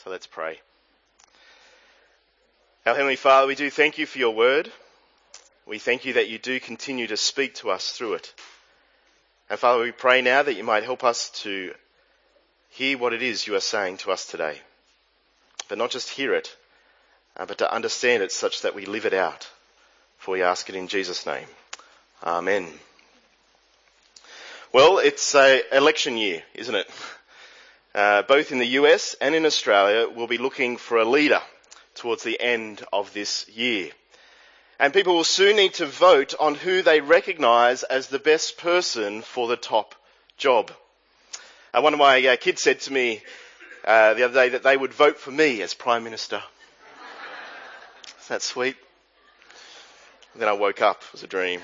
So let's pray. Our Heavenly Father, we do thank you for your word. We thank you that you do continue to speak to us through it. And Father, we pray now that you might help us to hear what it is you are saying to us today. But not just hear it, but to understand it such that we live it out. For we ask it in Jesus' name. Amen. Well, it's an election year, isn't it? Both in the US and in Australia, we'll be looking for a leader towards the end of this year. And people will soon need to vote on who they recognise as the best person for the top job. One of my kids said to me the other day that they would vote for me as Prime Minister. Isn't that sweet? And then I woke up. It was a dream.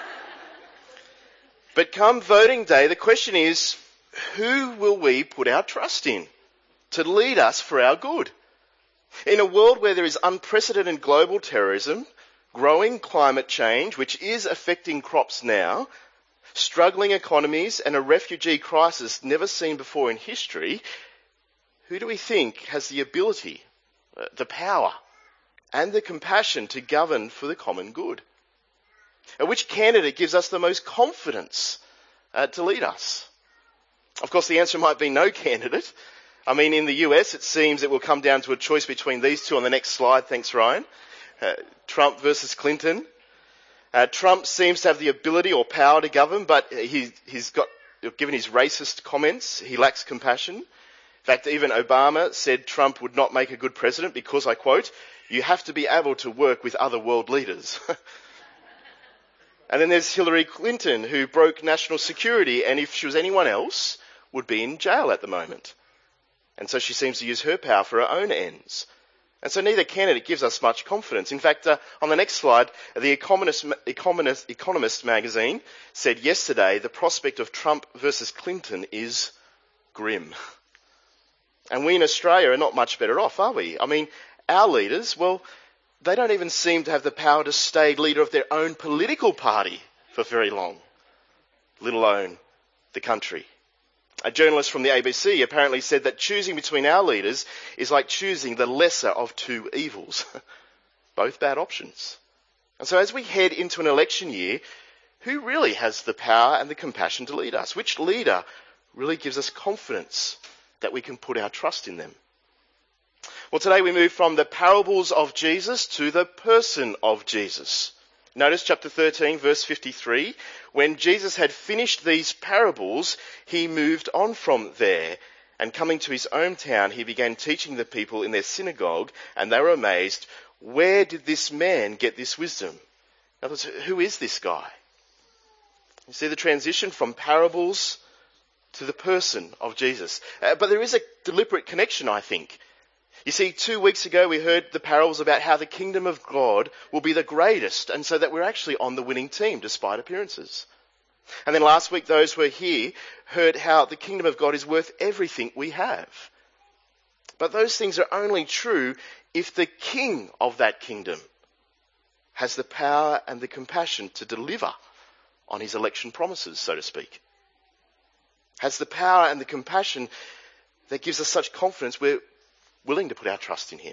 But come voting day, the question is, who will we put our trust in to lead us for our good? In a world where there is unprecedented global terrorism, growing climate change, which is affecting crops now, struggling economies and a refugee crisis never seen before in history, who do we think has the ability, the power and the compassion to govern for the common good? Which candidate gives us the most confidence to lead us? Of course, the answer might be no candidate. I mean, in the US, it seems it will come down to a choice between these two on the next slide. Thanks, Ryan. Trump versus Clinton. Trump seems to have the ability or power to govern, but given his racist comments, he lacks compassion. In fact, even Obama said Trump would not make a good president because, I quote, "You have to be able to work with other world leaders." And then there's Hillary Clinton, who broke national security, and if she was anyone else, would be in jail at the moment. And so she seems to use her power for her own ends. And so neither candidate gives us much confidence. In fact, on the next slide, the Economist magazine said yesterday the prospect of Trump versus Clinton is grim. And we in Australia are not much better off, are we? I mean, our leaders, well, they don't even seem to have the power to stay leader of their own political party for very long, let alone the country. A journalist from the ABC apparently said that choosing between our leaders is like choosing the lesser of two evils. Both bad options. And so as we head into an election year, who really has the power and the compassion to lead us? Which leader really gives us confidence that we can put our trust in them? Well, today we move from the parables of Jesus to the person of Jesus. Notice chapter 13, verse 53. When Jesus had finished these parables, he moved on from there. And coming to his own town, he began teaching the people in their synagogue, and they were amazed. Where did this man get this wisdom? In other words, who is this guy? You see the transition from parables to the person of Jesus. But there is a deliberate connection, I think. You see, 2 weeks ago we heard the parables about how the kingdom of God will be the greatest, and so that we're actually on the winning team despite appearances. And then last week those who were here heard how the kingdom of God is worth everything we have. But those things are only true if the king of that kingdom has the power and the compassion to deliver on his election promises, so to speak. Has the power and the compassion that gives us such confidence we're willing to put our trust in him.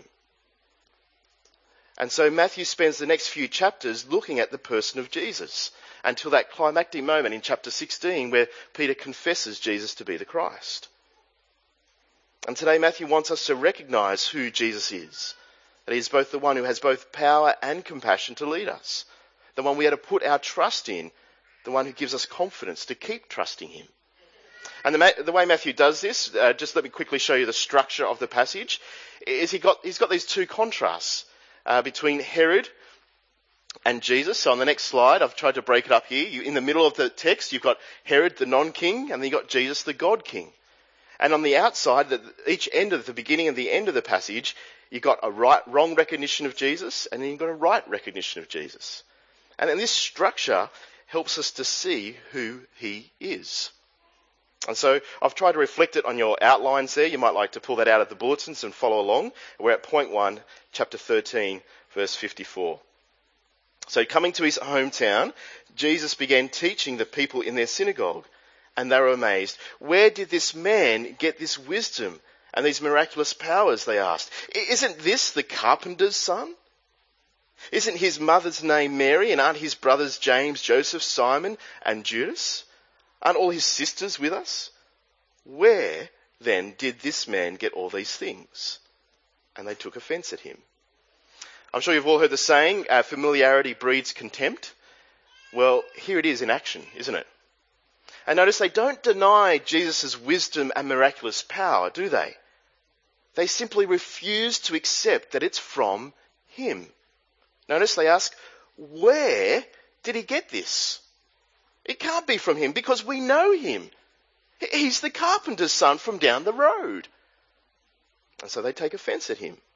And so Matthew spends the next few chapters looking at the person of Jesus until that climactic moment in chapter 16 where Peter confesses Jesus to be the Christ. And today Matthew wants us to recognise who Jesus is. That he is both the one who has both power and compassion to lead us. The one we are to put our trust in. The one who gives us confidence to keep trusting him. And the way Matthew does this, just let me quickly show you the structure of the passage, is he's got these two contrasts between Herod and Jesus. So on the next slide, I've tried to break it up here. In the middle of the text, you've got Herod the non-king, and then you've got Jesus the God-king. And on the outside, each end of the beginning and the end of the passage, you've got a wrong recognition of Jesus, and then you've got a right recognition of Jesus. And then this structure helps us to see who he is. And so I've tried to reflect it on your outlines there. You might like to pull that out of the bulletins and follow along. We're at point 1, chapter 13, verse 54. So coming to his hometown, Jesus began teaching the people in their synagogue, and they were amazed. Where did this man get this wisdom and these miraculous powers, they asked. Isn't this the carpenter's son? Isn't his mother's name Mary, and aren't his brothers James, Joseph, Simon, and Judas? Aren't all his sisters with us? Where, then, did this man get all these things? And they took offence at him. I'm sure you've all heard the saying, familiarity breeds contempt. Well, here it is in action, isn't it? And notice they don't deny Jesus' wisdom and miraculous power, do they? They simply refuse to accept that it's from him. Notice they ask, where did he get this? It can't be from him because we know him. He's the carpenter's son from down the road. And so they take offence at him.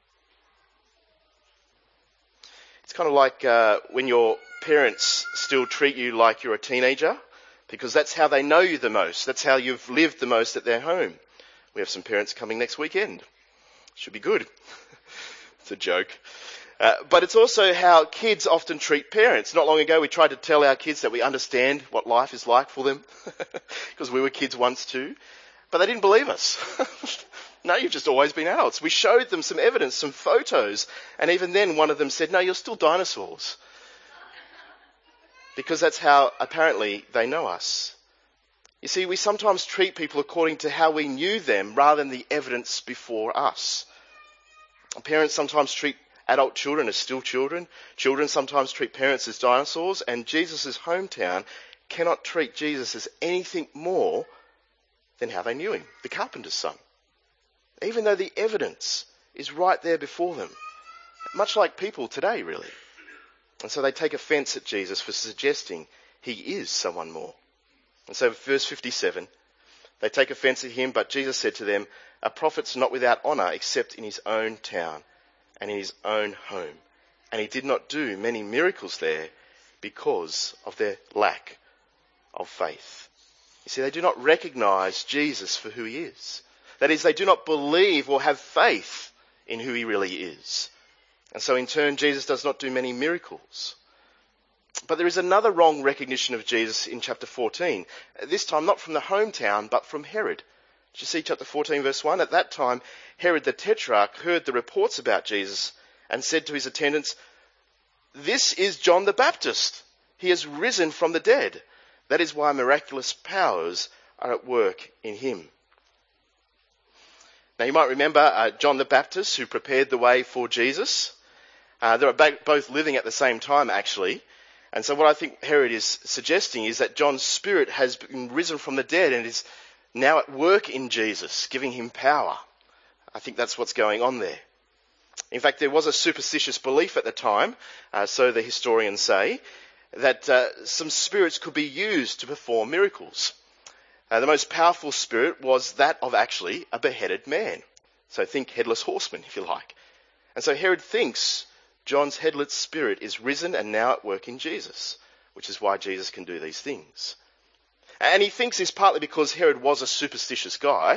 It's kind of like when your parents still treat you like you're a teenager, because that's how they know you the most. That's how you've lived the most at their home. We have some parents coming next weekend. Should be good. It's a joke. But it's also how kids often treat parents. Not long ago we tried to tell our kids that we understand what life is like for them, because we were kids once too. But they didn't believe us. No, you've just always been adults. We showed them some evidence, some photos, and even then one of them said, no, you're still dinosaurs. Because that's how apparently they know us. You see, we sometimes treat people according to how we knew them rather than the evidence before us. Parents sometimes treat adult children as still children. Children sometimes treat parents as dinosaurs, and Jesus' hometown cannot treat Jesus as anything more than how they knew him, the carpenter's son. Even though the evidence is right there before them. Much like people today, really. And so they take offence at Jesus for suggesting he is someone more. And so verse 57, they take offence at him, but Jesus said to them, a prophet's not without honour except in his own town and in his own home. And he did not do many miracles there because of their lack of faith. You see, they do not recognise Jesus for who he is. That is, they do not believe or have faith in who he really is. And so in turn, Jesus does not do many miracles. But there is another wrong recognition of Jesus in chapter 14. This time not from the hometown, but from Herod. Did you see chapter 14 verse 1? At that time, Herod the Tetrarch heard the reports about Jesus and said to his attendants, this is John the Baptist. He has risen from the dead. That is why miraculous powers are at work in him. Now you might remember John the Baptist, who prepared the way for Jesus. They were both living at the same time, actually. And so what I think Herod is suggesting is that John's spirit has been risen from the dead and is now at work in Jesus, giving him power. I think that's what's going on there. In fact, there was a superstitious belief at the time, so the historians say, that some spirits could be used to perform miracles. The most powerful spirit was that of actually a beheaded man. So think headless horseman, if you like. And so Herod thinks John's headless spirit is risen and now at work in Jesus, which is why Jesus can do these things. And he thinks this partly because Herod was a superstitious guy,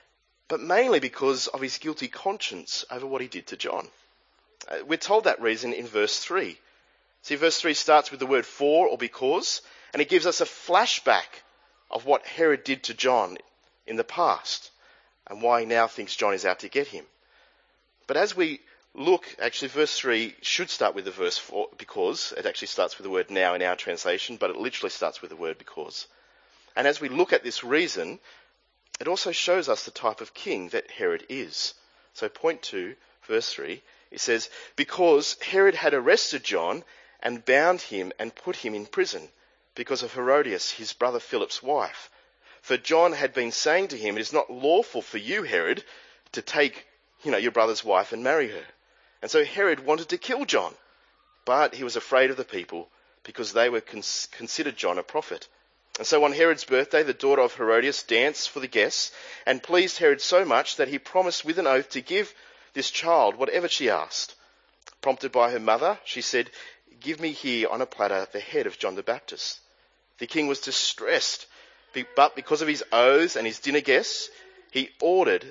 but mainly because of his guilty conscience over what he did to John. We're told that reason in verse 3. See, verse 3 starts with the word for or because, and it gives us a flashback of what Herod did to John in the past and why he now thinks John is out to get him. But as we look, actually verse 3 should start with the verse for, because. It actually starts with the word now in our translation, but it literally starts with the word because. And as we look at this reason, it also shows us the type of king that Herod is. So point 2, verse 3, it says, because Herod had arrested John and bound him and put him in prison, because of Herodias, his brother Philip's wife. For John had been saying to him, it is not lawful for you, Herod, to take, your brother's wife and marry her. And so Herod wanted to kill John, but he was afraid of the people because they were considered John a prophet. And so on Herod's birthday, the daughter of Herodias danced for the guests and pleased Herod so much that he promised with an oath to give this child whatever she asked. Prompted by her mother, she said, give me here on a platter the head of John the Baptist. The king was distressed, but because of his oaths and his dinner guests, he ordered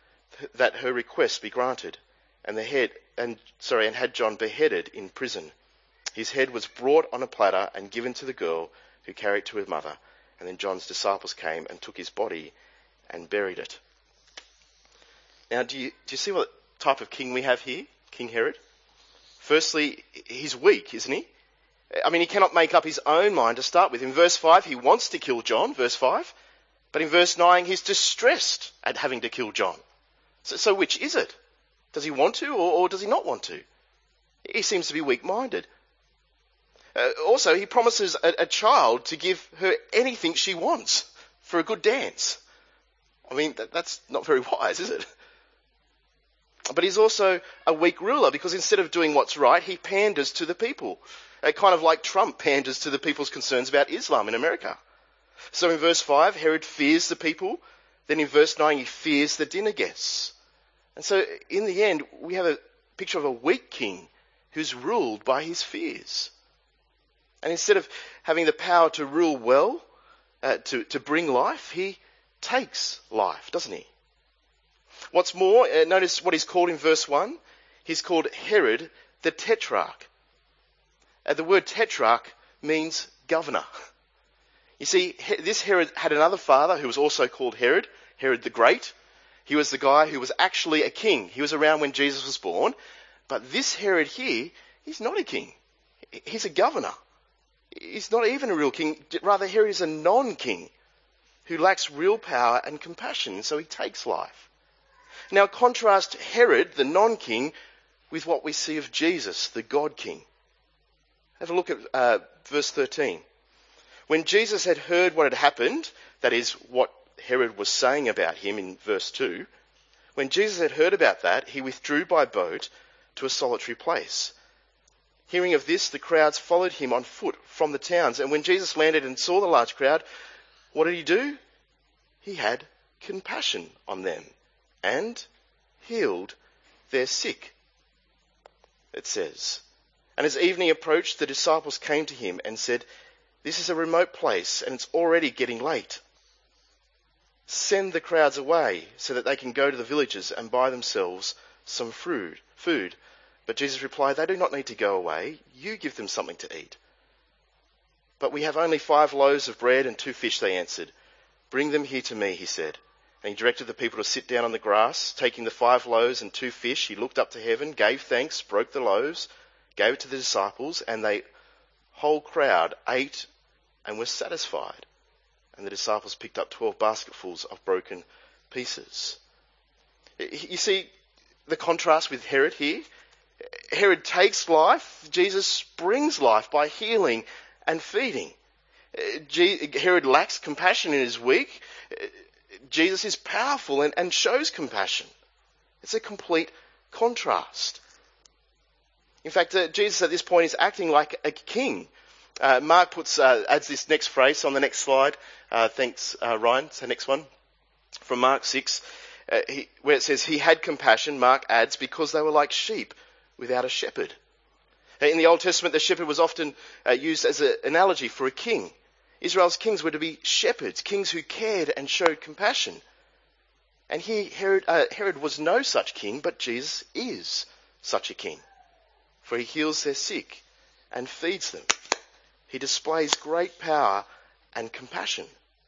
that her request be granted, and had John beheaded in prison. His head was brought on a platter and given to the girl, who carried it to her mother, and then John's disciples came and took his body and buried it. Now, do you see what type of king we have here? King Herod? Firstly, he's weak, isn't he? I mean, he cannot make up his own mind to start with. In verse 5, he wants to kill John, verse 5. But in verse 9, he's distressed at having to kill John. So which is it? Does he want to or does he not want to? He seems to be weak-minded. Also, he promises a child to give her anything she wants for a good dance. I mean, that's not very wise, is it? But he's also a weak ruler because instead of doing what's right, he panders to the people. Kind of like Trump panders to the people's concerns about Islam in America. So in verse 5, Herod fears the people. Then in verse 9, he fears the dinner guests. And so in the end, we have a picture of a weak king who's ruled by his fears. And instead of having the power to rule well, to bring life, he takes life, doesn't he? What's more, notice what he's called in verse 1. He's called Herod the Tetrarch. The word tetrarch means governor. You see, this Herod had another father who was also called Herod, Herod the Great. He was the guy who was actually a king. He was around when Jesus was born. But this Herod here, he's not a king. He's a governor. He's not even a real king. Rather, Herod is a non-king who lacks real power and compassion, so he takes life. Now contrast Herod, the non-king, with what we see of Jesus, the God-king. Have a look at verse 13. When Jesus had heard what had happened, that is, what Herod was saying about him in verse 2, when Jesus had heard about that, he withdrew by boat to a solitary place. Hearing of this, the crowds followed him on foot from the towns. And when Jesus landed and saw the large crowd, what did he do? He had compassion on them and healed their sick, it says. And as evening approached, the disciples came to him and said, "This is a remote place and it's already getting late. Send the crowds away so that they can go to the villages and buy themselves some food. But Jesus replied, "They do not need to go away. You give them something to eat." "But we have only 5 loaves of bread and 2 fish," they answered. "Bring them here to me," he said. And he directed the people to sit down on the grass. Taking the 5 loaves and 2 fish, he looked up to heaven, gave thanks, broke the loaves, gave it to the disciples, and the whole crowd ate and were satisfied. And the disciples picked up 12 basketfuls of broken pieces. You see the contrast with Herod here? Herod takes life. Jesus brings life by healing and feeding. Herod lacks compassion and is weak. Jesus is powerful and shows compassion. It's a complete contrast. In fact, Jesus at this point is acting like a king. Mark adds this next phrase on the next slide. Thanks, Ryan. It's the next one. From Mark 6, where it says, "He had compassion," Mark adds, "because they were like sheep without a shepherd." In the Old Testament, the shepherd was often used as an analogy for a king. Israel's kings were to be shepherds, kings who cared and showed compassion. And here, Herod was no such king, but Jesus is such a king. For he heals their sick and feeds them. He displays great power and compassion.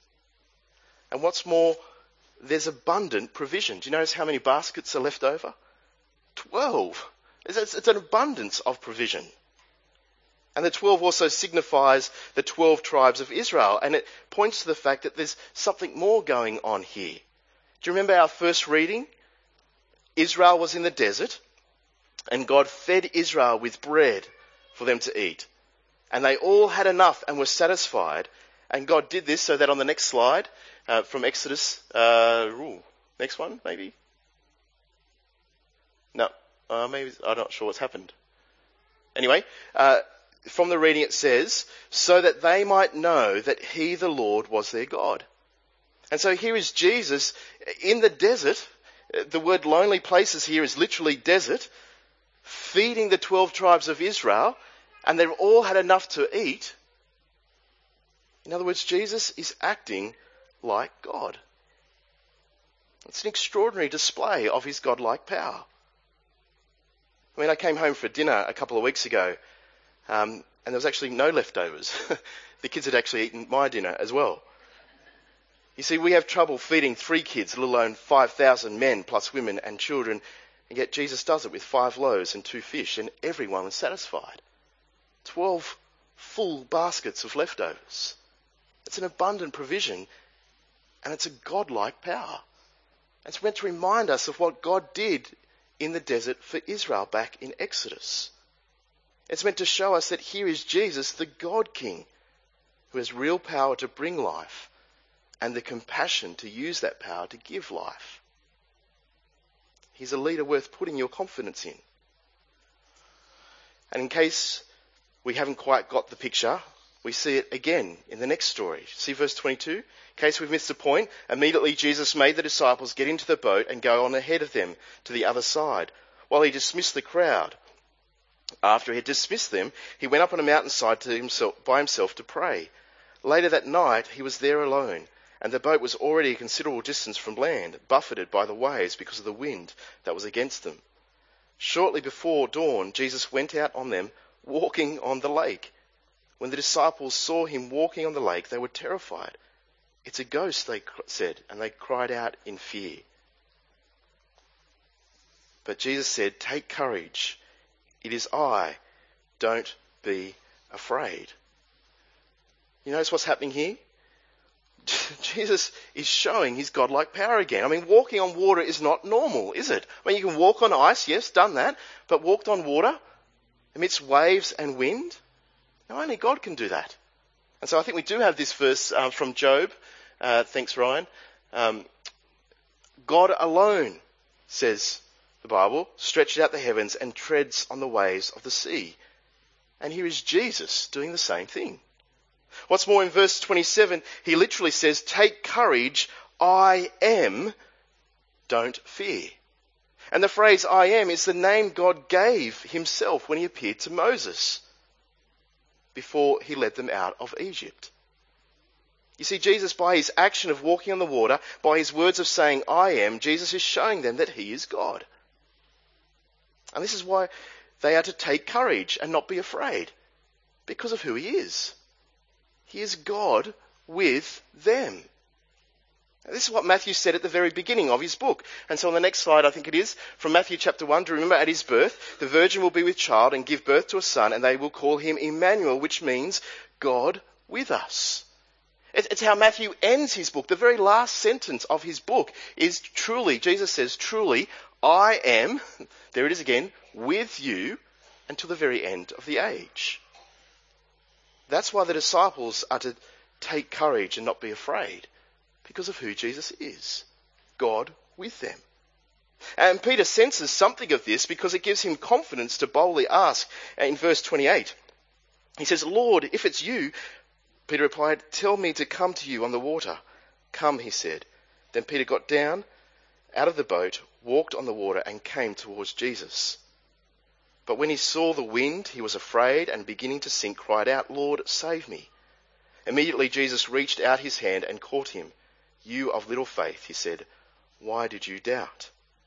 And what's more, there's abundant provision. Do you notice how many baskets are left over? 12. It's an abundance of provision. And the 12 also signifies the 12 tribes of Israel. And it points to the fact that there's something more going on here. Do you remember our first reading? Israel was in the desert, and God fed Israel with bread for them to eat. And they all had enough and were satisfied. And God did this so that on the next slide, from Exodus, next one, maybe? No, maybe, I'm not sure what's happened. Anyway, from the reading it says, "so that they might know that he, the Lord, was their God." And so here is Jesus in the desert. The word lonely places here is literally desert, feeding the 12 tribes of Israel, and they've all had enough to eat. In other words, Jesus is acting like God. It's an extraordinary display of his godlike power. I mean, I came home for dinner a couple of weeks ago, and there was actually no leftovers. The kids had actually eaten my dinner as well. You see, we have trouble feeding 3 kids, let alone 5,000 men plus women and children, and yet Jesus does it with 5 loaves and 2 fish, and everyone was satisfied. 12 full baskets of leftovers. It's an abundant provision, and it's a godlike power. It's meant to remind us of what God did in the desert for Israel back in Exodus. It's meant to show us that here is Jesus, the God King, who has real power to bring life and the compassion to use that power to give life. He's a leader worth putting your confidence in. And in case we haven't quite got the picture, we see it again in the next story. See verse 22? In case we've missed the point, immediately Jesus made the disciples get into the boat and go on ahead of them to the other side, while he dismissed the crowd. After he had dismissed them, he went up on a mountainside by himself to pray. Later that night, he was there alone, and the boat was already a considerable distance from land, buffeted by the waves because of the wind that was against them. Shortly before dawn, Jesus went out on them, walking on the lake. When the disciples saw him walking on the lake, they were terrified. "It's a ghost," they said, and they cried out in fear. But Jesus said, "Take courage. It is I. Don't be afraid." You notice what's happening here? Jesus is showing his godlike power again. I mean, walking on water is not normal, is it? I mean, you can walk on ice, yes, done that, but walked on water amidst waves and wind? No, only God can do that. And so I think we do have this verse from Job. Thanks, Ryan. God alone, says the Bible, stretches out the heavens and treads on the waves of the sea. And here is Jesus doing the same thing. What's more, in verse 27, he literally says, "Take courage, I am, don't fear." And the phrase "I am" is the name God gave himself when he appeared to Moses before he led them out of Egypt. You see, Jesus, by his action of walking on the water, by his words of saying "I am," Jesus is showing them that he is God. And this is why they are to take courage and not be afraid, because of who he is. He is God with them. Now, this is what Matthew said at the very beginning of his book. And so on the next slide, I think it is, from Matthew chapter 1, do you remember at his birth, the virgin will be with child and give birth to a son, and they will call him Emmanuel, which means God with us. It's how Matthew ends his book. The very last sentence of his book is truly, Jesus says, "Truly, I am," there it is again, "with you until the very end of the age." That's why the disciples are to take courage and not be afraid, because of who Jesus is, God with them. And Peter senses something of this because it gives him confidence to boldly ask in verse 28. He says, "Lord, if it's you," Peter replied, "tell me to come to you on the water." "Come," he said. Then Peter got down out of the boat, walked on the water, and came towards Jesus. But when he saw the wind, he was afraid, and beginning to sink, cried out, "Lord, save me." Immediately Jesus reached out his hand and caught him. "You of little faith," he said, "why did you doubt?"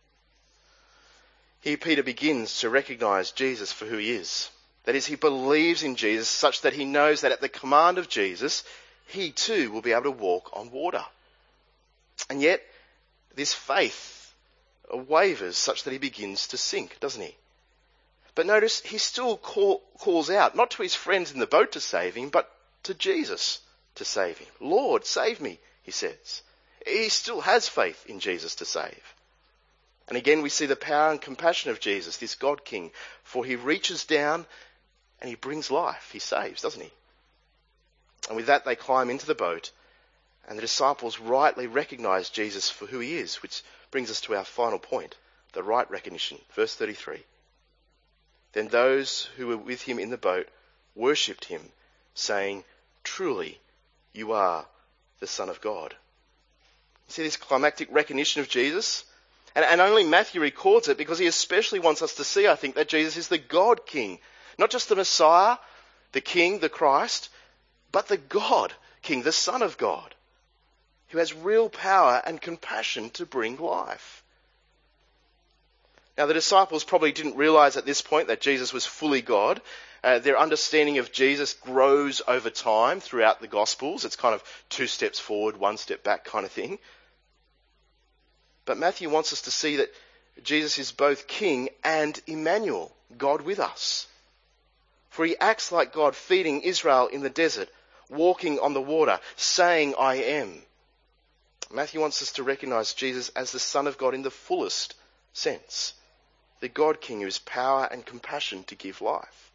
Here Peter begins to recognize Jesus for who he is. That is, he believes in Jesus such that he knows that at the command of Jesus, he too will be able to walk on water. And yet, this faith wavers such that he begins to sink, doesn't he? But notice, he still calls out, not to his friends in the boat to save him, but to Jesus to save him. "Lord, save me," he says. He still has faith in Jesus to save. And again, we see the power and compassion of Jesus, this God King, for he reaches down and he brings life. He saves, doesn't he? And with that, they climb into the boat, and the disciples rightly recognize Jesus for who he is, which brings us to our final point, the right recognition. Verse 33. Then those who were with him in the boat worshipped him, saying, "Truly, you are the Son of God." You see this climactic recognition of Jesus? And only Matthew records it because he especially wants us to see, I think, that Jesus is the God King. Not just the Messiah, the King, the Christ, but the God King, the Son of God, who has real power and compassion to bring life. Now, the disciples probably didn't realize at this point that Jesus was fully God. Their understanding of Jesus grows over time throughout the Gospels. It's kind of 2 steps forward, 1 step back kind of thing. But Matthew wants us to see that Jesus is both King and Emmanuel, God with us. For he acts like God, feeding Israel in the desert, walking on the water, saying, I am. Matthew wants us to recognize Jesus as the Son of God in the fullest sense. The God King who has power and compassion to give life.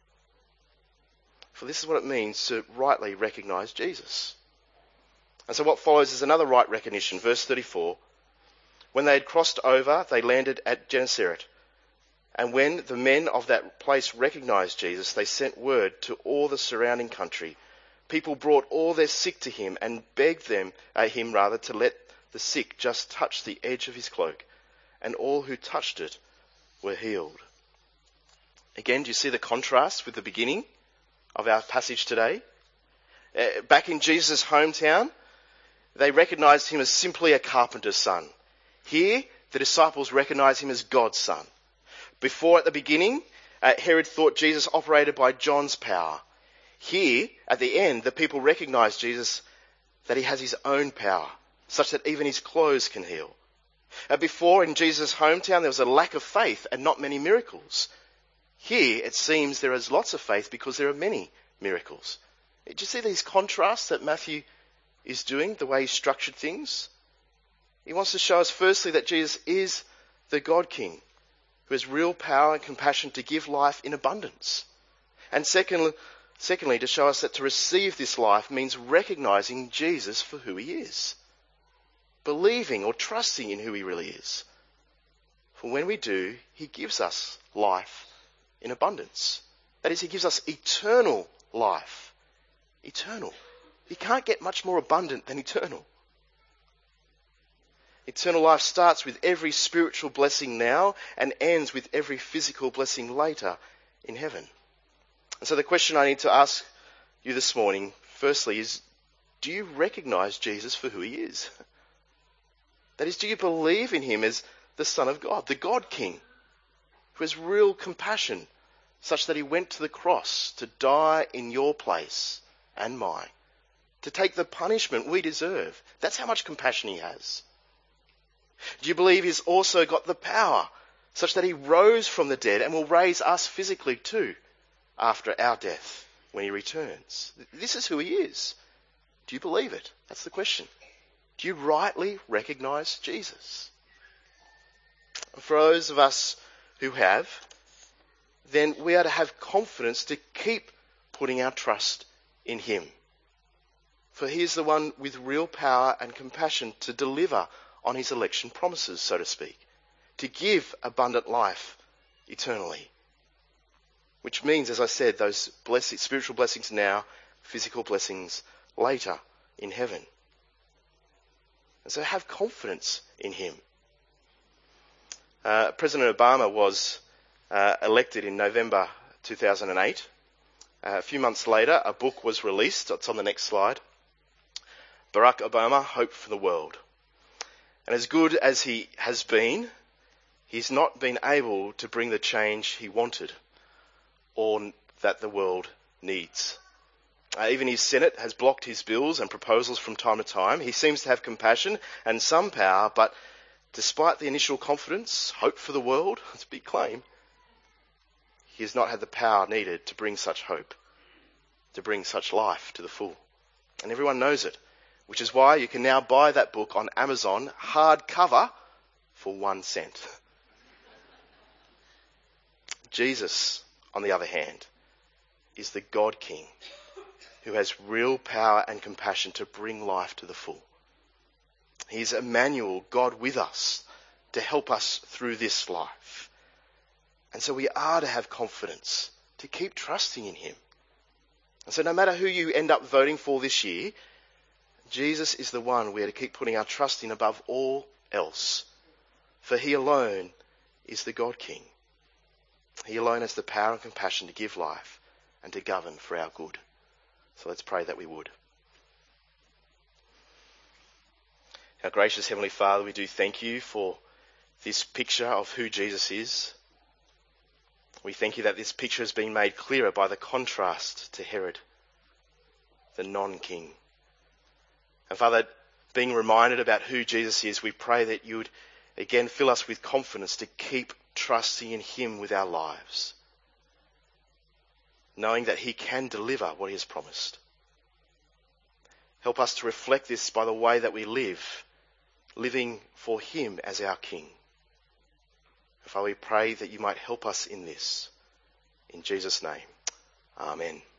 For this is what it means to rightly recognize Jesus. And so what follows is another right recognition. Verse 34. When they had crossed over, they landed at Gennesaret. And when the men of that place recognized Jesus, they sent word to all the surrounding country. People brought all their sick to him and begged him to let the sick just touch the edge of his cloak. And all who touched it were healed. Again, do you see the contrast with the beginning of our passage today? Back in Jesus' hometown, they recognized him as simply a carpenter's son. Here, the disciples recognize him as God's son. Before, at the beginning, Herod thought Jesus operated by John's power. Here, at the end, the people recognize Jesus that he has his own power, such that even his clothes can heal. Before, in Jesus' hometown, there was a lack of faith and not many miracles. Here, it seems there is lots of faith because there are many miracles. Do you see these contrasts that Matthew is doing, the way he structured things? He wants to show us firstly that Jesus is the God King, who has real power and compassion to give life in abundance. And secondly, to show us that to receive this life means recognizing Jesus for who he is. Believing or trusting in who he really is. For when we do, he gives us life in abundance. That is, he gives us eternal life. Eternal. You can't get much more abundant than eternal. Eternal life starts with every spiritual blessing now and ends with every physical blessing later in heaven. And so the question I need to ask you this morning, firstly, is do you recognize Jesus for who he is? That is, do you believe in him as the Son of God, the God King, who has real compassion, such that he went to the cross to die in your place and mine, to take the punishment we deserve? That's how much compassion he has. Do you believe he's also got the power, such that he rose from the dead and will raise us physically too, after our death, when he returns? This is who he is. Do you believe it? That's the question. Do you rightly recognize Jesus? For those of us who have, then we are to have confidence to keep putting our trust in him. For he is the one with real power and compassion to deliver on his election promises, so to speak, to give abundant life eternally. Which means, as I said, those spiritual blessings now, physical blessings later in heaven. And so have confidence in him. President Obama was elected in November 2008. A few months later, a book was released. It's on the next slide. Barack Obama, Hope for the World. And as good as he has been, he's not been able to bring the change he wanted or that the world needs. Even his Senate has blocked his bills and proposals from time to time. He seems to have compassion and some power, but despite the initial confidence, hope for the world, it's a big claim, he has not had the power needed to bring such hope, to bring such life to the full. And everyone knows it, which is why you can now buy that book on Amazon, hardcover, for 1 cent. Jesus, on the other hand, is the God King who has real power and compassion to bring life to the full. He's Emmanuel, God with us, to help us through this life. And so we are to have confidence, to keep trusting in him. And so no matter who you end up voting for this year, Jesus is the one we are to keep putting our trust in above all else. For he alone is the God King. He alone has the power and compassion to give life and to govern for our good. So let's pray that we would. Our gracious Heavenly Father, we do thank you for this picture of who Jesus is. We thank you that this picture has been made clearer by the contrast to Herod, the non-king. And Father, being reminded about who Jesus is, we pray that you would again fill us with confidence to keep trusting in him with our lives, knowing that he can deliver what he has promised. Help us to reflect this by the way that we live, living for him as our King. Father, we pray that you might help us in this. In Jesus' name, amen.